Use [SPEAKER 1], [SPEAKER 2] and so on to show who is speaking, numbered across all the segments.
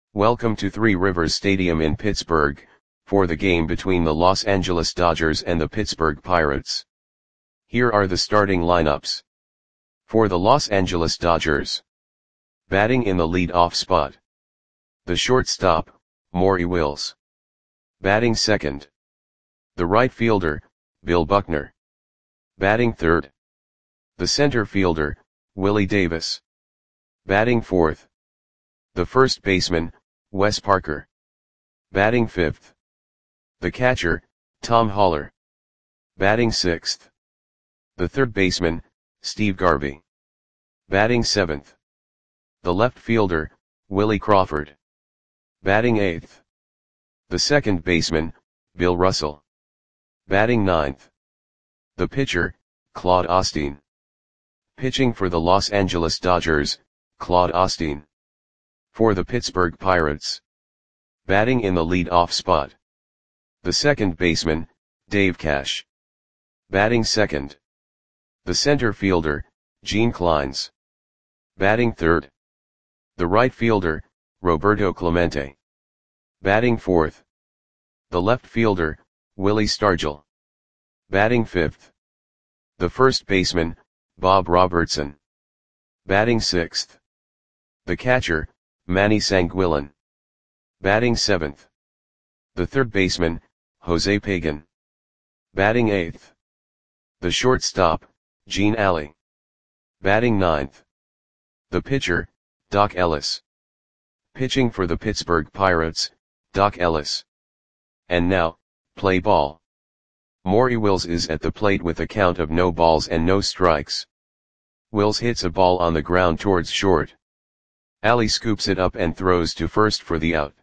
[SPEAKER 1] Welcome to Three Rivers Stadium in Pittsburgh, for the game between the Los Angeles Dodgers and the Pittsburgh Pirates. Here are the starting lineups. For the Los Angeles Dodgers. Batting in the lead-off spot. The shortstop, Maury Wills. Batting second. The right fielder, Bill Buckner. Batting third. The center fielder, Willie Davis. Batting fourth. The first baseman, Wes Parker. Batting fifth. The catcher, Tom Haller. Batting sixth. The third baseman, Steve Garvey. Batting seventh. The left fielder, Willie Crawford. Batting eighth. The second baseman, Bill Russell. Batting ninth. The pitcher, Claude Osteen. Pitching for the Los Angeles Dodgers, Claude Osteen. For the Pittsburgh Pirates. Batting in the lead-off spot. The second baseman, Dave Cash. Batting second. The center fielder, Gene Clines. Batting third. The right fielder, Roberto Clemente. Batting fourth. The left fielder, Willie Stargell. Batting fifth. The first baseman, Bob Robertson. Batting sixth. The catcher, Manny Sanguillen. Batting seventh. The third baseman, Jose Pagan. Batting eighth. The shortstop, Gene Alley. Batting ninth. The pitcher, Doc Ellis. Pitching for the Pittsburgh Pirates, Doc Ellis. And now, play ball. Maury Wills is at the plate with a count of no balls and no strikes. Wills hits a ball on the ground towards short. Alley scoops it up and throws to first for the out.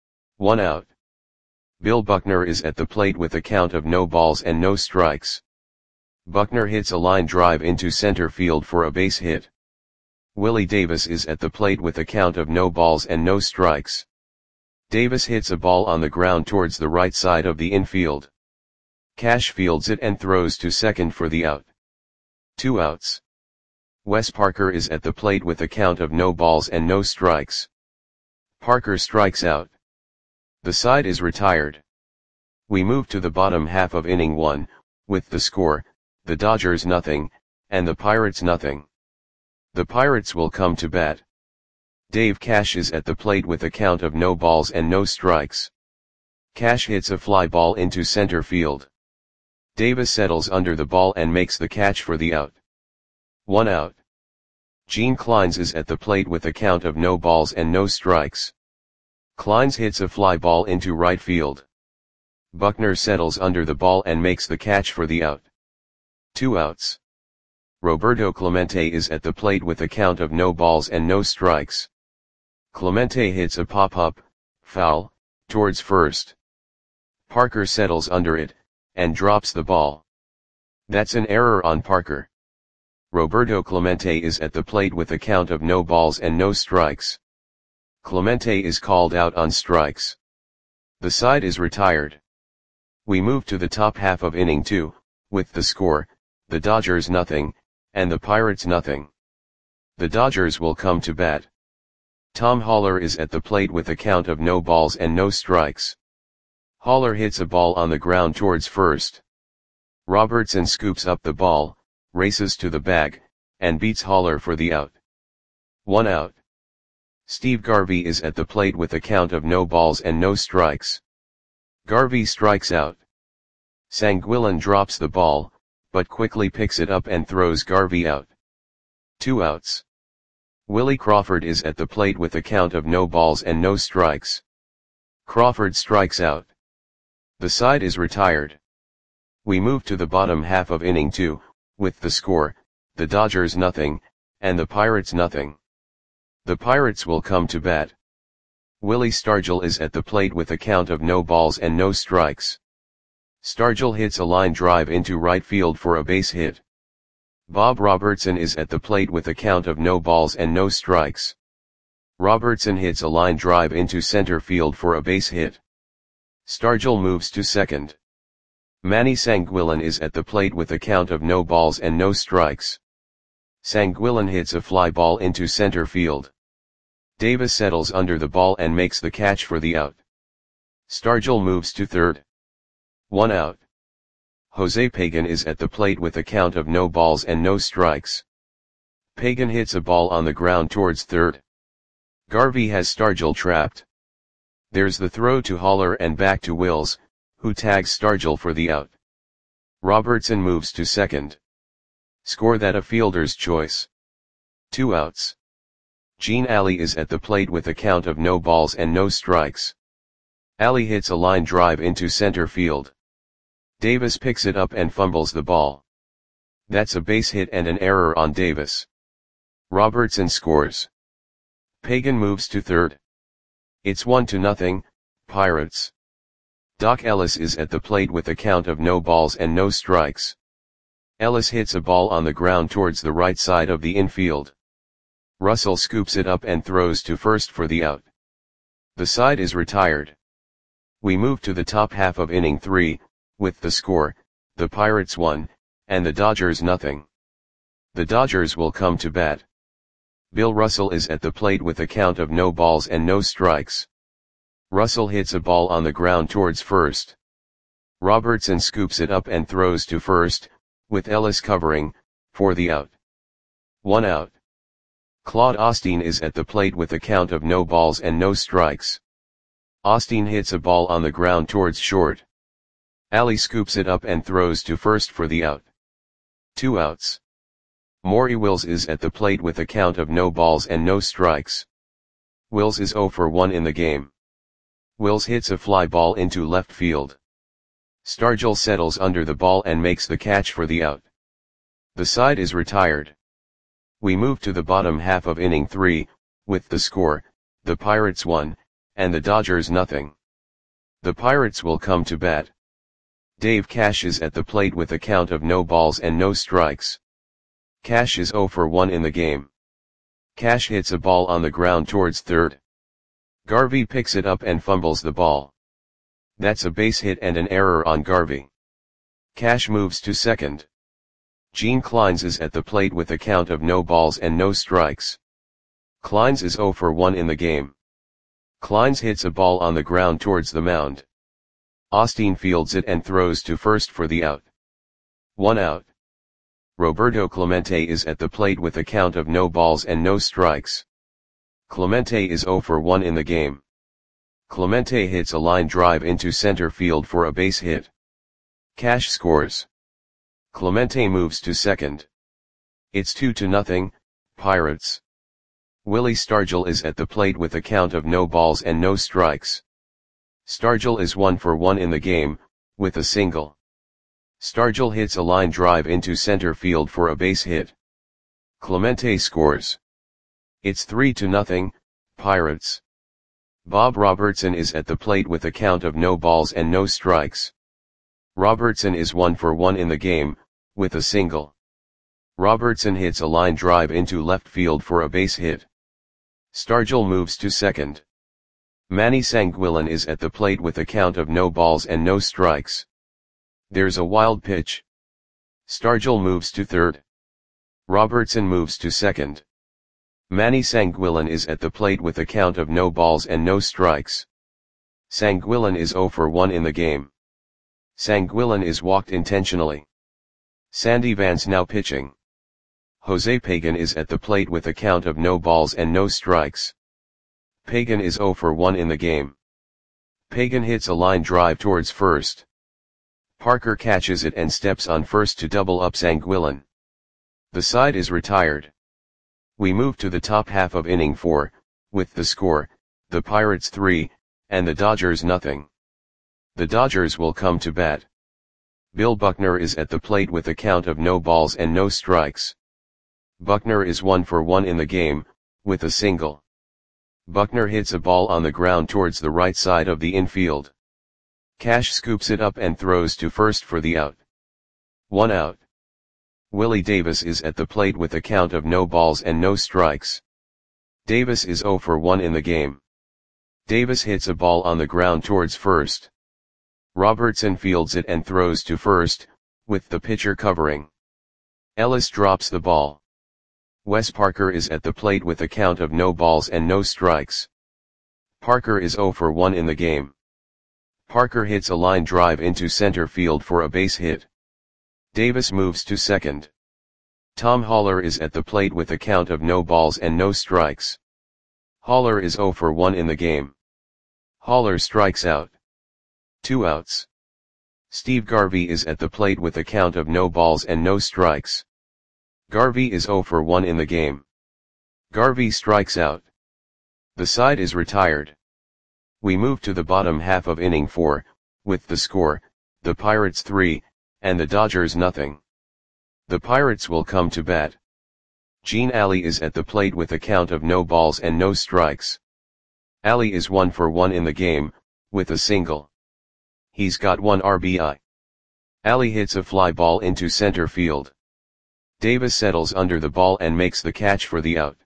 [SPEAKER 1] 1 out. Bill Buckner is at the plate with a count of no balls and no strikes. Buckner hits a line drive into center field for a base hit. Willie Davis is at the plate with a count of no balls and no strikes. Davis hits a ball on the ground towards the right side of the infield. Cash fields it and throws to second for the out. 2 outs. Wes Parker is at the plate with a count of no balls and no strikes. Parker strikes out. The side is retired. We move to the bottom half of inning 1, with the score, the Dodgers nothing, and the Pirates nothing. The Pirates will come to bat. Dave Cash is at the plate with a count of no balls and no strikes. Cash hits a fly ball into center field. Davis settles under the ball and makes the catch for the out. 1 out. Gene Clines is at the plate with a count of no balls and no strikes. Clines hits a fly ball into right field. Buckner settles under the ball and makes the catch for the out. 2 outs. Roberto Clemente is at the plate with a count of no balls and no strikes. Clemente hits a pop-up, foul, towards first. Parker settles under it, and drops the ball. That's an error on Parker. Roberto Clemente is at the plate with a count of no balls and no strikes. Clemente is called out on strikes. The side is retired. We move to the top half of inning 2, with the score, the Dodgers nothing, and the Pirates nothing. The Dodgers will come to bat. Tom Haller is at the plate with a count of no balls and no strikes. Haller hits a ball on the ground towards first. Robertson scoops up the ball, races to the bag, and beats Haller for the out. 1 out. Steve Garvey is at the plate with a count of no balls and no strikes. Garvey strikes out. Sanguillen drops the ball, but quickly picks it up and throws Garvey out. 2 outs. Willie Crawford is at the plate with a count of no balls and no strikes. Crawford strikes out. The side is retired. We move to the bottom half of inning 2, with the score, the Dodgers nothing, and the Pirates nothing. The Pirates will come to bat. Willie Stargell is at the plate with a count of no balls and no strikes. Stargell hits a line drive into right field for a base hit. Bob Robertson is at the plate with a count of no balls and no strikes. Robertson hits a line drive into center field for a base hit. Stargell moves to second. Manny Sanguillen is at the plate with a count of no balls and no strikes. Sanguillen hits a fly ball into center field. Davis settles under the ball and makes the catch for the out. Stargell moves to third. 1 out. Jose Pagan is at the plate with a count of no balls and no strikes. Pagan hits a ball on the ground towards third. Garvey has Stargell trapped. There's the throw to Haller and back to Wills, who tags Stargell for the out. Robertson moves to second. Score that a fielder's choice. 2 outs. Gene Alley is at the plate with a count of no balls and no strikes. Alley hits a line drive into center field. Davis picks it up and fumbles the ball. That's a base hit and an error on Davis. Robertson scores. Pagan moves to third. It's 1-0, Pirates. Doc Ellis is at the plate with a count of no balls and no strikes. Ellis hits a ball on the ground towards the right side of the infield. Russell scoops it up and throws to first for the out. The side is retired. We move to the top half of inning 3, with the score, the Pirates 1, and the Dodgers 0. The Dodgers will come to bat. Bill Russell is at the plate with a count of no balls and no strikes. Russell hits a ball on the ground towards first. Robertson scoops it up and throws to first, with Ellis covering, for the out. 1 out. Claude Osteen is at the plate with a count of no balls and no strikes. Osteen hits a ball on the ground towards short. Alley scoops it up and throws to first for the out. 2 outs. Maury Wills is at the plate with a count of no balls and no strikes. Wills is 0 for 1 in the game. Wills hits a fly ball into left field. Stargell settles under the ball and makes the catch for the out. The side is retired. We move to the bottom half of inning 3, with the score, the Pirates 1, and the Dodgers 0. The Pirates will come to bat. Dave Cash is at the plate with a count of no balls and no strikes. Cash is 0 for 1 in the game. Cash hits a ball on the ground towards third. Garvey picks it up and fumbles the ball. That's a base hit and an error on Garvey. Cash moves to second. Gene Clines is at the plate with a count of no balls and no strikes. Clines is 0 for 1 in the game. Clines hits a ball on the ground towards the mound. Osteen fields it and throws to first for the out. 1 out. Roberto Clemente is at the plate with a count of no balls and no strikes. Clemente is 0 for 1 in the game. Clemente hits a line drive into center field for a base hit. Cash scores. Clemente moves to second. It's 2-0, Pirates. Willie Stargell is at the plate with a count of no balls and no strikes. Stargell is 1 for 1 in the game, with a single. Stargell hits a line drive into center field for a base hit. Clemente scores. It's 3-0, Pirates. Bob Robertson is at the plate with a count of no balls and no strikes. Robertson is 1 for 1 in the game, with a single. Robertson hits a line drive into left field for a base hit. Stargell moves to second. Manny Sanguillen is at the plate with a count of no balls and no strikes. There's a wild pitch. Stargell moves to third. Robertson moves to second. Manny Sanguillen is at the plate with a count of no balls and no strikes. Sanguillen is 0 for 1 in the game. Sanguillen is walked intentionally. Sandy Vance now pitching. Jose Pagan is at the plate with a count of no balls and no strikes. Pagan is 0 for 1 in the game. Pagan hits a line drive towards first. Parker catches it and steps on first to double up Sanguillen. The side is retired. We move to the top half of inning 4, with the score, the Pirates 3, and the Dodgers 0. The Dodgers will come to bat. Bill Buckner is at the plate with a count of no balls and no strikes. Buckner is 1 for 1 in the game, with a single. Buckner hits a ball on the ground towards the right side of the infield. Cash scoops it up and throws to first for the out. 1 out. Willie Davis is at the plate with a count of no balls and no strikes. Davis is 0 for 1 in the game. Davis hits a ball on the ground towards first. Robertson fields it and throws to first, with the pitcher covering. Ellis drops the ball. Wes Parker is at the plate with a count of no balls and no strikes. Parker is 0 for 1 in the game. Parker hits a line drive into center field for a base hit. Davis moves to second. Tom Haller is at the plate with a count of no balls and no strikes. Haller is 0 for 1 in the game. Haller strikes out. 2 outs. Steve Garvey is at the plate with a count of no balls and no strikes. Garvey is 0 for 1 in the game. Garvey strikes out. The side is retired. We move to the bottom half of inning 4, with the score, the Pirates 3, and the Dodgers nothing. The Pirates will come to bat. Gene Alley is at the plate with a count of no balls and no strikes. Alley is 1 for 1 in the game, with a single. He's got 1 RBI. Alley hits a fly ball into center field. Davis settles under the ball and makes the catch for the out.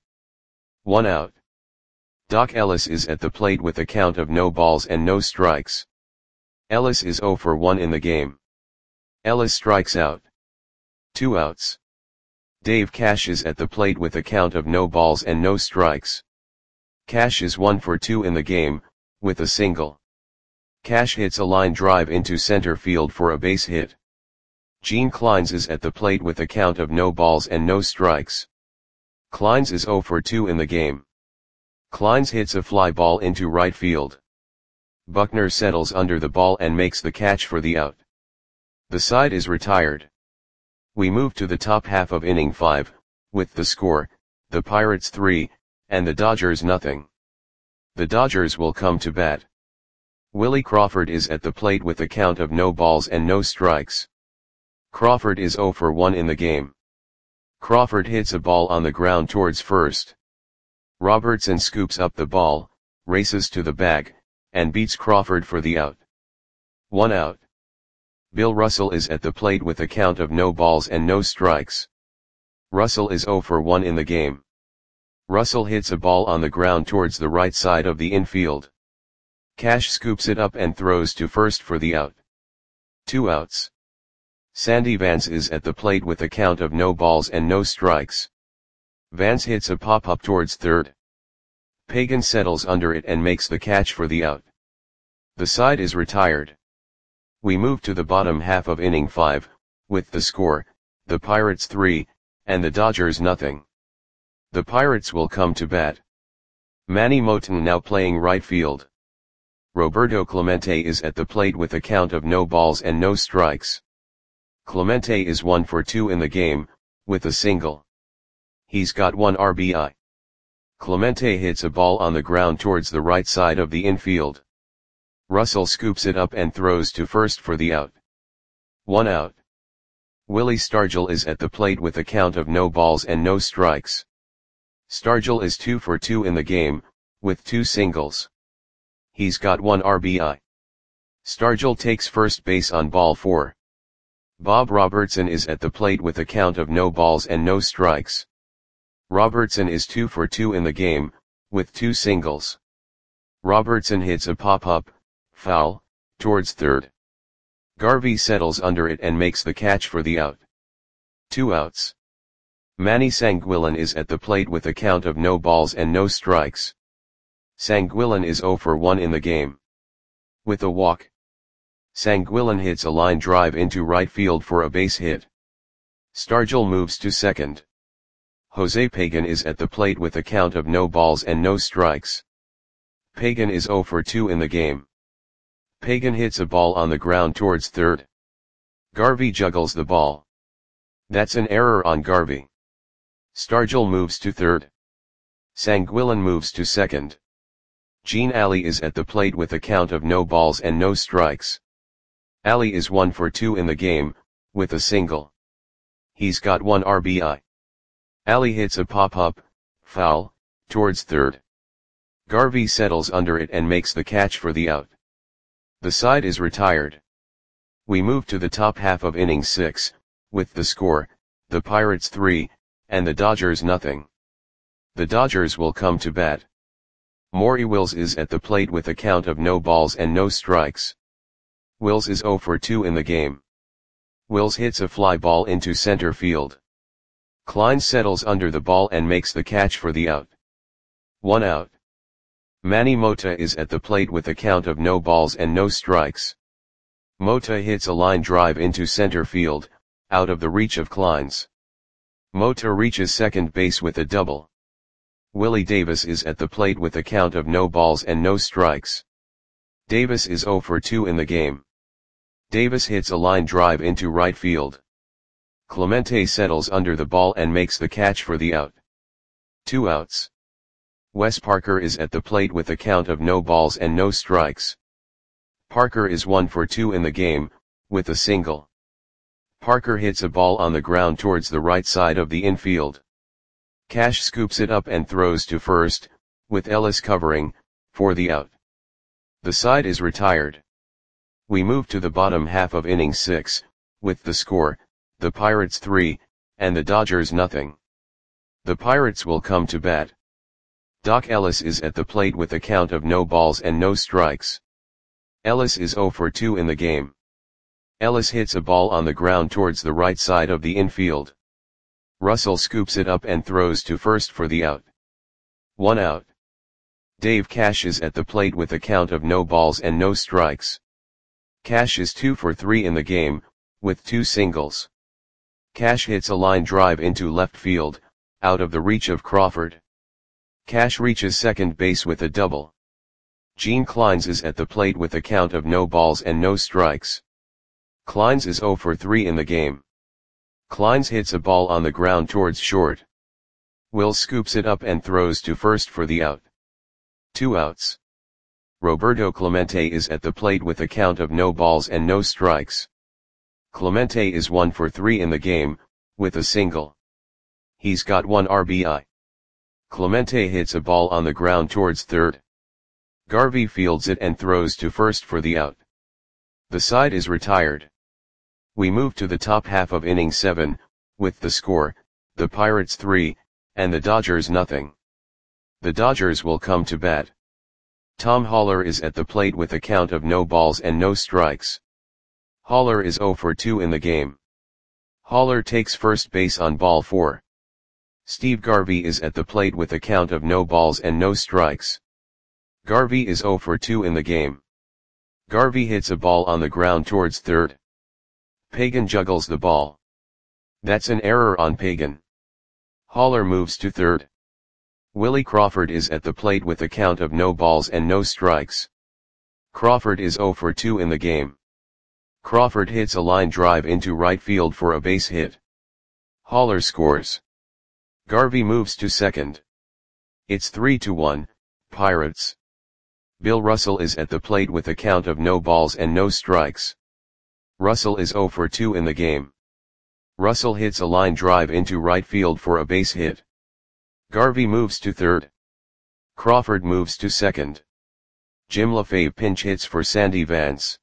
[SPEAKER 1] 1 out. Doc Ellis is at the plate with a count of no balls and no strikes. Ellis is 0 for 1 in the game. Ellis strikes out. 2 outs. Dave Cash is at the plate with a count of no balls and no strikes. Cash is 1 for 2 in the game, with a single. Cash hits a line drive into center field for a base hit. Gene Clines is at the plate with a count of no balls and no strikes. Clines is 0 for 2 in the game. Clines hits a fly ball into right field. Buckner settles under the ball and makes the catch for the out. The side is retired. We move to the top half of inning 5, with the score, the Pirates 3, and the Dodgers nothing. The Dodgers will come to bat. Willie Crawford is at the plate with a count of no balls and no strikes. Crawford is 0 for 1 in the game. Crawford hits a ball on the ground towards first. Robertson scoops up the ball, races to the bag, and beats Crawford for the out. 1 out. Bill Russell is at the plate with a count of no balls and no strikes. Russell is 0 for 1 in the game. Russell hits a ball on the ground towards the right side of the infield. Cash scoops it up and throws to first for the out. 2 outs. Sandy Vance is at the plate with a count of no balls and no strikes. Vance hits a pop-up towards third. Pagan settles under it and makes the catch for the out. The side is retired. We move to the bottom half of inning 5, with the score, the Pirates 3, and the Dodgers nothing. The Pirates will come to bat. Manny Moten now playing right field. Roberto Clemente is at the plate with a count of no balls and no strikes. Clemente is 1 for 2 in the game, with a single. He's got 1 RBI. Clemente hits a ball on the ground towards the right side of the infield. Russell scoops it up and throws to first for the out. 1 out. Willie Stargell is at the plate with a count of no balls and no strikes. Stargell is 2 for 2 in the game, with 2 singles. He's got 1 RBI. Stargell takes first base on ball 4. Bob Robertson is at the plate with a count of no balls and no strikes. Robertson is 2 for 2 in the game, with 2 singles. Robertson hits a pop-up, foul, towards third. Garvey settles under it and makes the catch for the out. 2 outs. Manny Sanguillen is at the plate with a count of no balls and no strikes. Sanguillen is 0 for 1 in the game. With a walk. Sanguillen hits a line drive into right field for a base hit. Stargell moves to second. Jose Pagan is at the plate with a count of no balls and no strikes. Pagan is 0 for 2 in the game. Pagan hits a ball on the ground towards third. Garvey juggles the ball. That's an error on Garvey. Stargell moves to third. Sanguillen moves to second. Gene Alley is at the plate with a count of no balls and no strikes. Alley is 1 for 2 in the game, with a single. He's got 1 RBI. Alley hits a pop-up, foul, towards third. Garvey settles under it and makes the catch for the out. The side is retired. We move to the top half of inning 6, with the score, the Pirates 3, and the Dodgers nothing. The Dodgers will come to bat. Maury Wills is at the plate with a count of no balls and no strikes. Wills is 0 for 2 in the game. Wills hits a fly ball into center field. Klein settles under the ball and makes the catch for the out. 1 out. Manny Mota is at the plate with a count of no balls and no strikes. Mota hits a line drive into center field, out of the reach of Klein's. Mota reaches second base with a double. Willie Davis is at the plate with a count of no balls and no strikes. Davis is 0 for 2 in the game. Davis hits a line drive into right field. Clemente settles under the ball and makes the catch for the out. 2 outs. Wes Parker is at the plate with a count of no balls and no strikes. Parker is 1 for 2 in the game, with a single. Parker hits a ball on the ground towards the right side of the infield. Cash scoops it up and throws to first, with Ellis covering, for the out. The side is retired. We move to the bottom half of inning 6, with the score, the Pirates 3, and the Dodgers nothing. The Pirates will come to bat. Doc Ellis is at the plate with a count of no balls and no strikes. Ellis is 0 for 2 in the game. Ellis hits a ball on the ground towards the right side of the infield. Russell scoops it up and throws to first for the out. 1 out. Dave Cash is at the plate with a count of no balls and no strikes. Cash is 2 for 3 in the game, with 2 singles. Cash hits a line drive into left field, out of the reach of Crawford. Cash reaches second base with a double. Gene Kleins is at the plate with a count of no balls and no strikes. Kleins is 0 for 3 in the game. Kleins hits a ball on the ground towards short. Will scoops it up and throws to first for the out. 2 outs. Roberto Clemente is at the plate with a count of no balls and no strikes. Clemente is 1 for 3 in the game, with a single. He's got 1 RBI. Clemente hits a ball on the ground towards third. Garvey fields it and throws to first for the out. The side is retired. We move to the top half of inning 7, with the score, the Pirates 3, and the Dodgers nothing. The Dodgers will come to bat. Tom Haller is at the plate with a count of no balls and no strikes. Haller is 0 for 2 in the game. Haller takes first base on ball 4. Steve Garvey is at the plate with a count of no balls and no strikes. Garvey is 0 for 2 in the game. Garvey hits a ball on the ground towards third. Pagan juggles the ball. That's an error on Pagan. Haller moves to third. Willie Crawford is at the plate with a count of no balls and no strikes. Crawford is 0 for 2 in the game. Crawford hits a line drive into right field for a base hit. Haller scores. Garvey moves to second. It's 3-1, Pirates. Bill Russell is at the plate with a count of no balls and no strikes. Russell is 0 for 2 in the game. Russell hits a line drive into right field for a base hit. Garvey moves to third. Crawford moves to second. Jim LaFave pinch hits for Sandy Vance.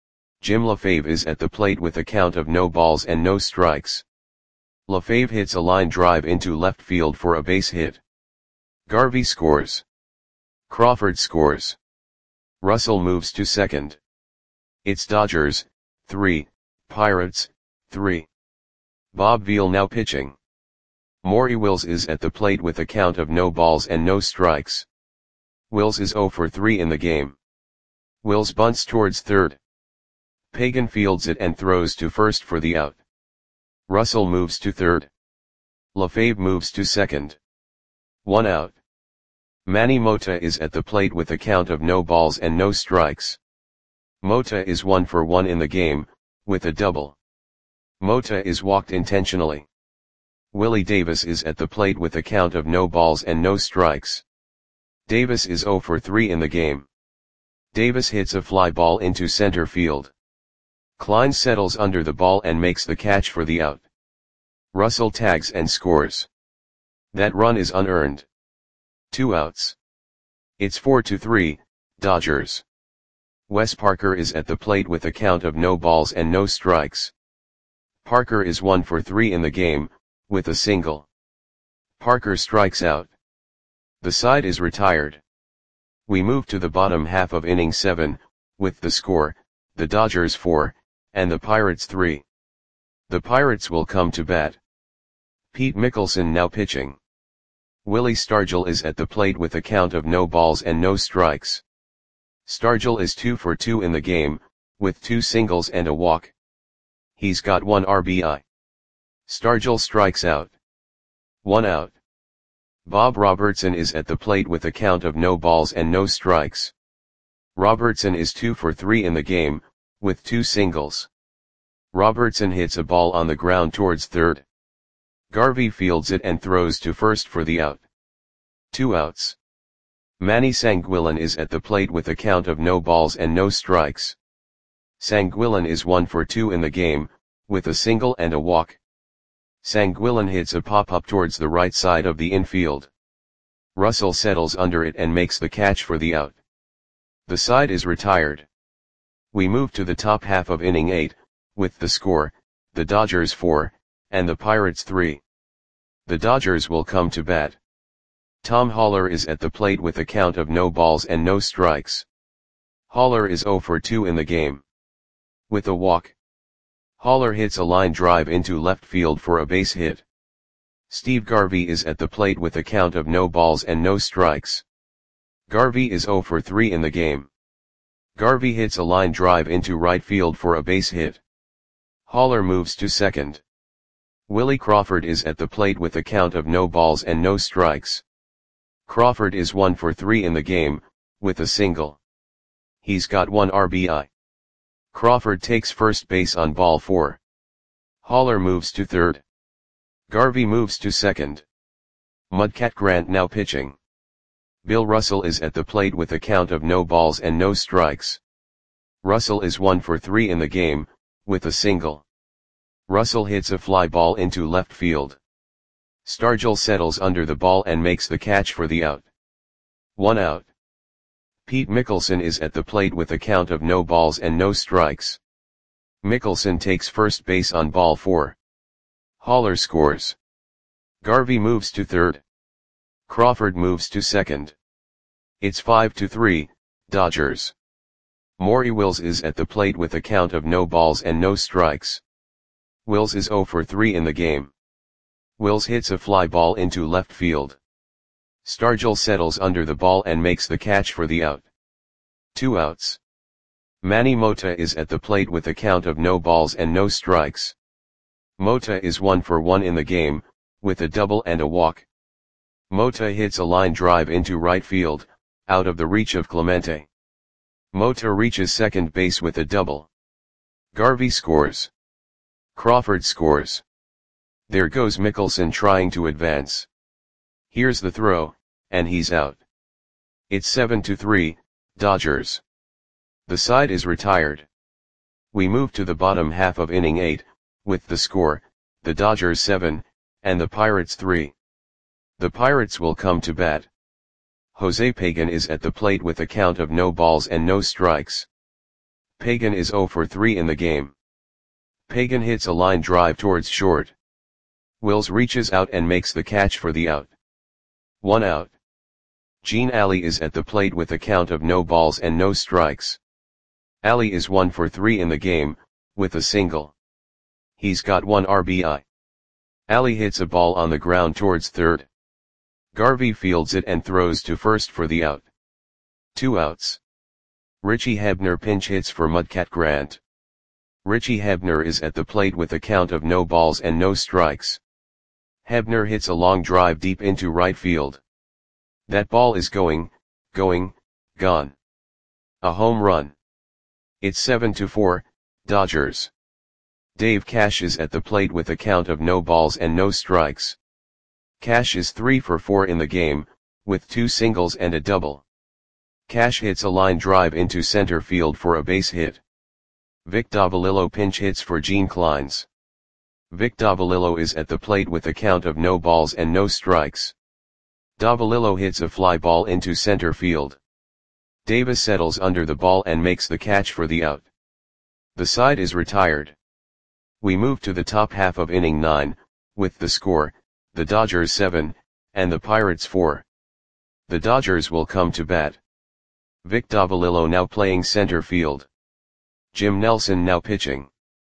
[SPEAKER 1] Jim LaFave is at the plate with a count of no balls and no strikes. LaFave hits a line drive into left field for a base hit. Garvey scores. Crawford scores. Russell moves to second. It's Dodgers, 3, Pirates, 3. Bob Veal now pitching. Maury Wills is at the plate with a count of no balls and no strikes. Wills is 0 for 3 in the game. Wills bunts towards third. Pagan fields it and throws to first for the out. Russell moves to third. LaFave moves to second. 1 out. Manny Mota is at the plate with a count of no balls and no strikes. Mota is 1 for 1 in the game, with a double. Mota is walked intentionally. Willie Davis is at the plate with a count of no balls and no strikes. Davis is 0 for 3 in the game. Davis hits a fly ball into center field. Klein settles under the ball and makes the catch for the out. Russell tags and scores. That run is unearned. 2 outs. It's 4-3, Dodgers. Wes Parker is at the plate with a count of no balls and no strikes. Parker is 1 for 3 in the game, with a single. Parker strikes out. The side is retired. We move to the bottom half of inning 7, with the score, the Dodgers 4, and the Pirates 3. The Pirates will come to bat. Pete Mickelson now pitching. Willie Stargell is at the plate with a count of no balls and no strikes. Stargell is 2 for 2 in the game, with 2 singles and a walk. He's got 1 RBI. Stargell strikes out. 1 out. Bob Robertson is at the plate with a count of no balls and no strikes. Robertson is 2 for 3 in the game, with 2 singles. Robertson hits a ball on the ground towards third. Garvey fields it and throws to first for the out. 2 outs. Manny Sanguillen is at the plate with a count of no balls and no strikes. Sanguillen is 1 for 2 in the game, with a single and a walk. Sanguillen hits a pop-up towards the right side of the infield. Russell settles under it and makes the catch for the out. The side is retired. We move to the top half of inning 8, with the score, the Dodgers 4, and the Pirates 3. The Dodgers will come to bat. Tom Haller is at the plate with a count of no balls and no strikes. Haller is 0 for 2 in the game. With a walk. Haller hits a line drive into left field for a base hit. Steve Garvey is at the plate with a count of no balls and no strikes. Garvey is 0 for 3 in the game. Garvey hits a line drive into right field for a base hit. Haller moves to second. Willie Crawford is at the plate with a count of no balls and no strikes. Crawford is 1 for 3 in the game, with a single. He's got 1 RBI. Crawford takes first base on ball 4. Haller moves to third. Garvey moves to second. Mudcat Grant now pitching. Bill Russell is at the plate with a count of no balls and no strikes. Russell is 1 for 3 in the game, with a single. Russell hits a fly ball into left field. Stargell settles under the ball and makes the catch for the out. 1 out. Pete Mickelson is at the plate with a count of no balls and no strikes. Mickelson takes first base on ball 4. Haller scores. Garvey moves to third. Crawford moves to second. It's 5-3, Dodgers. Maury Wills is at the plate with a count of no balls and no strikes. Wills is 0 for 3 in the game. Wills hits a fly ball into left field. Stargell settles under the ball and makes the catch for the out. 2 outs. Manny Mota is at the plate with a count of no balls and no strikes. Mota is 1 for 1 in the game, with a double and a walk. Mota hits a line drive into right field, out of the reach of Clemente. Mota reaches second base with a double. Garvey scores. Crawford scores. There goes Mickelson trying to advance. Here's the throw, and he's out. It's 7-3, Dodgers. The side is retired. We move to the bottom half of inning 8, with the score, the Dodgers 7, and the Pirates 3. The Pirates will come to bat. Jose Pagan is at the plate with a count of no balls and no strikes. Pagan is 0 for 3 in the game. Pagan hits a line drive towards short. Wills reaches out and makes the catch for the out. 1 out. Gene Alley is at the plate with a count of no balls and no strikes. Alley is 1 for 3 in the game, with a single. He's got 1 RBI. Alley hits a ball on the ground towards third. Garvey fields it and throws to first for the out. 2 outs. Richie Hebner pinch hits for Mudcat Grant. Richie Hebner is at the plate with a count of no balls and no strikes. Hebner hits a long drive deep into right field. That ball is gone. A home run. It's 7-4, Dodgers. Dave Cash is at the plate with a count of no balls and no strikes. Cash is 3 for 4 in the game, with 2 singles and a double. Cash hits a line drive into center field for a base hit. Vic Davalillo pinch hits for Gene Clines. Vic Davalillo is at the plate with a count of no balls and no strikes. Davalillo hits a fly ball into center field. Davis settles under the ball and makes the catch for the out. The side is retired. We move to the top half of inning 9, with the score, the Dodgers 7, and the Pirates 4. The Dodgers will come to bat. Vic Davalillo now playing center field. Jim Nelson now pitching.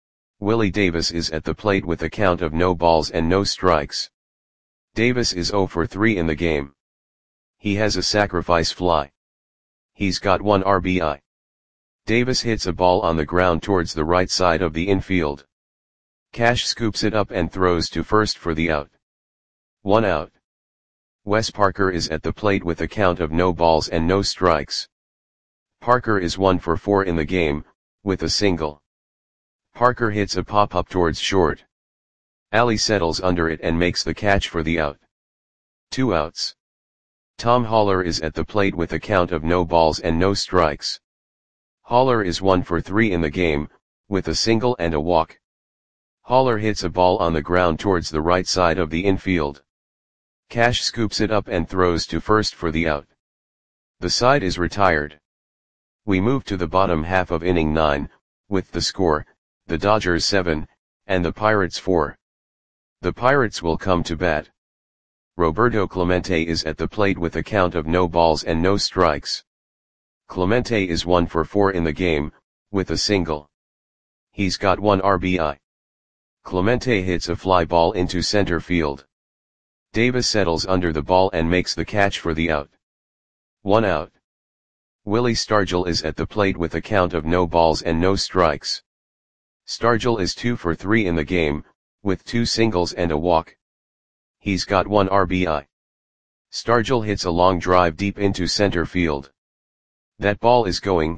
[SPEAKER 1] Willie Davis is at the plate with a count of no balls and no strikes. Davis is 0 for 3 in the game. He has a sacrifice fly. He's got 1 RBI. Davis hits a ball on the ground towards the right side of the infield. Cash scoops it up and throws to first for the out. 1 out. Wes Parker is at the plate with a count of no balls and no strikes. Parker is 1 for 4 in the game, with a single. Parker hits a pop-up towards short. Ali settles under it and makes the catch for the out. 2 outs. Tom Haller is at the plate with a count of no balls and no strikes. Haller is 1 for 3 in the game, with a single and a walk. Haller hits a ball on the ground towards the right side of the infield. Cash scoops it up and throws to first for the out. The side is retired. We move to the bottom half of inning 9, with the score, the Dodgers 7, and the Pirates 4. The Pirates will come to bat. Roberto Clemente is at the plate with a count of no balls and no strikes. Clemente is 1 for 4 in the game, with a single. He's got 1 RBI. Clemente hits a fly ball into center field. Davis settles under the ball and makes the catch for the out. 1 out. Willie Stargell is at the plate with a count of no balls and no strikes. Stargell is 2 for 3 in the game, with 2 singles and a walk. He's got 1 RBI. Stargell hits a long drive deep into center field. That ball is gone.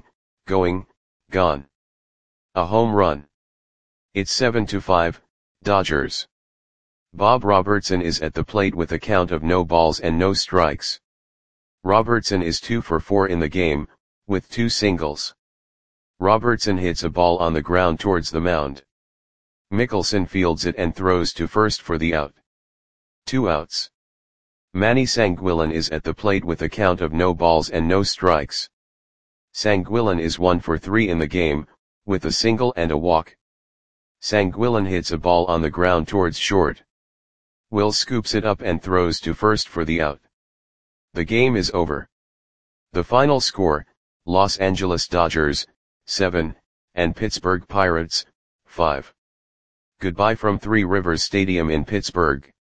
[SPEAKER 1] A home run. It's 7-5, Dodgers. Bob Robertson is at the plate with a count of no balls and no strikes. Robertson is 2 for 4 in the game, with 2 singles. Robertson hits a ball on the ground towards the mound. Mickelson fields it and throws to first for the out. 2 outs. Manny Sanguillen is at the plate with a count of no balls and no strikes. Sanguillen is 1 for 3 in the game, with a single and a walk. Sanguillen hits a ball on the ground towards short. Will scoops it up and throws to first for the out. The game is over. The final score, Los Angeles Dodgers, 7, and Pittsburgh Pirates, 5. Goodbye from Three Rivers Stadium in Pittsburgh.